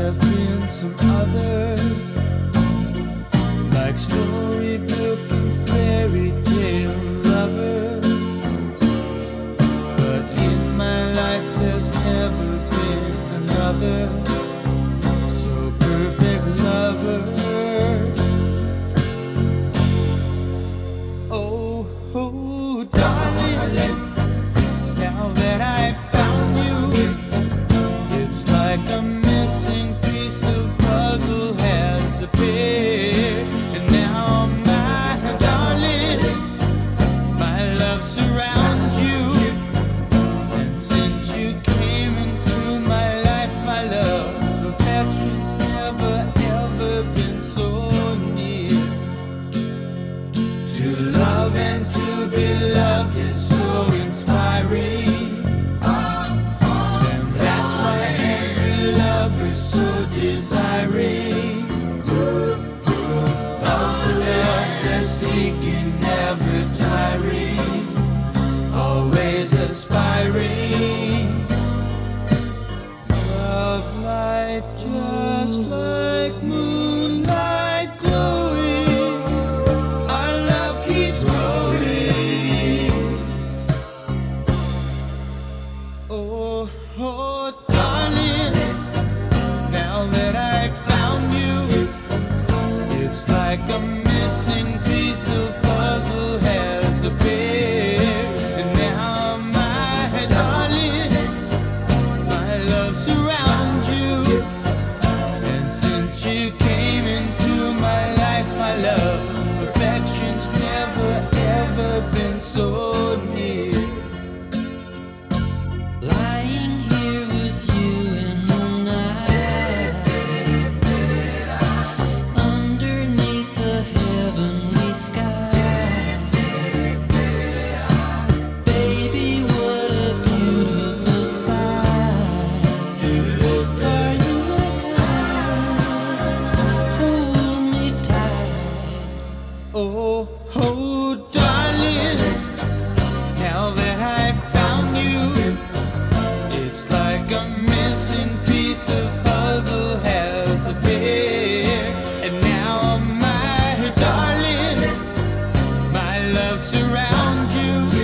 have been some other, like storybook and fairy tale lover. But in my life there's never been another so perfect lover. Oh, oh, darling, now that I found you, it's like a missing piece of puzzle has appeared. And now, my darling, my love surrounds you. And since you came into my life, my love, perfection's never ever been so near. To love and to be loved is so inspiring. And that's why every lover is so desiring. Love the love they're seeking, never tiring, always aspiring. Love light just like moonlight glowing. Our love keeps growing. Oh, oh, darling, now that I found you, it's like a missing piece of puzzle has appeared. And now, my darling, my love surrounds you. And since you came into my life, my love, perfection's never ever been so near. Lying here with you in the night, underneath the heavenly sky. Baby, what a beautiful sight. Are you mine? Hold me tight. Oh, oh, darling, now that I found you, it's like a missing piece of puzzle has appeared. And now, my darling, my love surrounds you.